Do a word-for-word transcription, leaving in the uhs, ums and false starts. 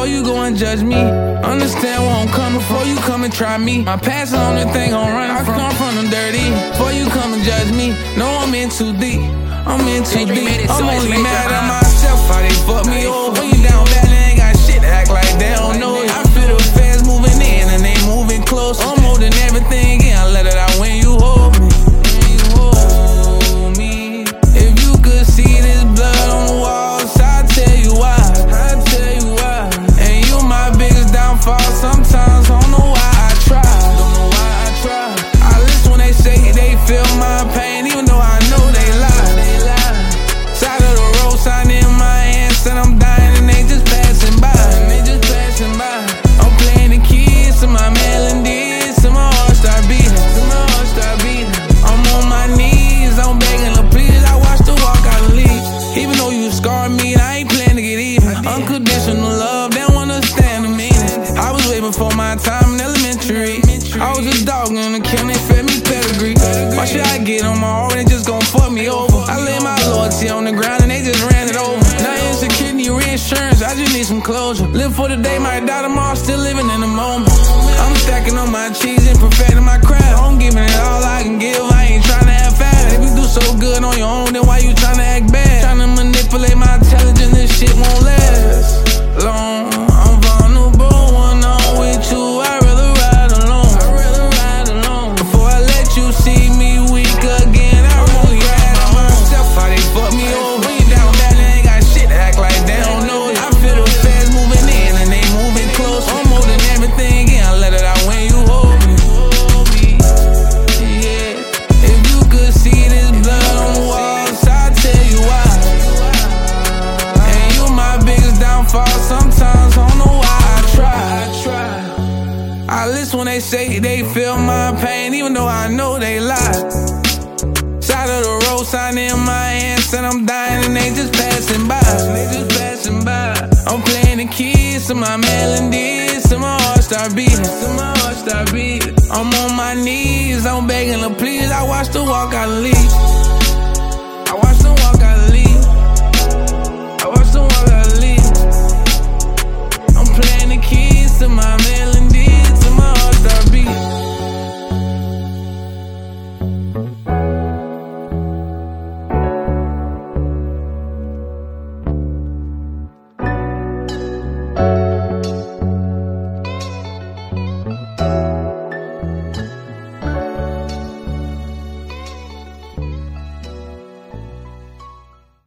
before you go and judge me. Understand where I'm coming before you come and try me. My past is the only thing I'm running from. I come from them dirty. Before you come and judge me, no, I'm in too deep. I'm in too deep. I'm only mad at myself how they fuck me over. When you down bad, they ain't got shit to act like they don't know it. I feel the fans moving in and they moving close. I'm holding everything in, I let it out when you hold me. When you hold me. If you could see this blood on the walls, I'll tell you why. I'll tell you why. And you my biggest downfall. Sometimes I don't know why I try. Don't know why I try. I listen when they say they feel my pain, even though I know they lie. They lie. Side of the road, sign in my hand, said I'm dying and they just passing by. And they just passing by. I'm playing the keys to my melodies, till my heart start beating. Till my heart start beating. I'm on my knees, I'm begging to please. I watch the walk out and leave. Even though you scarred me, I ain't planning to get even. Unconditional love, they don't understand the meaning. I was waiting for my time in elementary. I was just dogging the kill, they fed me pedigree. Why should I get on my heart, they just gon' fuck me over? I laid my loyalty on the ground and they just ran it over. Now insecure, need reinsurance, I just need some closure. Live for the day, might die tomorrow, still living in the moment. I'm stacking on my cheese and perfecting my craft. I'm giving it all I can give, I ain't tryna have fast. If you do so good on your own, then why you tryna act bad? Tryna manipulate my intelligence, this shit won't last long. I'm vulnerable when I'm with you, I'd rather ride alone. I'd rather ride alone. Before I let you see me weak again, I'm only mad at myself how they fuck me over. When you down bad, they ain't got shit to act like they don't know it. I feel the fans moving in and they moving close. I'm holding everything in, I let it out when you hold me. Yeah, if you could see this blood on the walls, I'll tell you why. And you my biggest downfall. Sometimes I don't know why I try. I try. I listen when they say they feel my pain, even though I know they lie. Side of the road, sign in my hand, said I'm dying and they just passing by. They just passing by. I'm playing the keys to my melodies, till my heart start beating. Till my heart start beating. I'm on my knees, I'm begging to please. I watch the walk out and leave. I watch the walk out and leave. I watch the walk out and leave. I'm playing the keys to my melodies.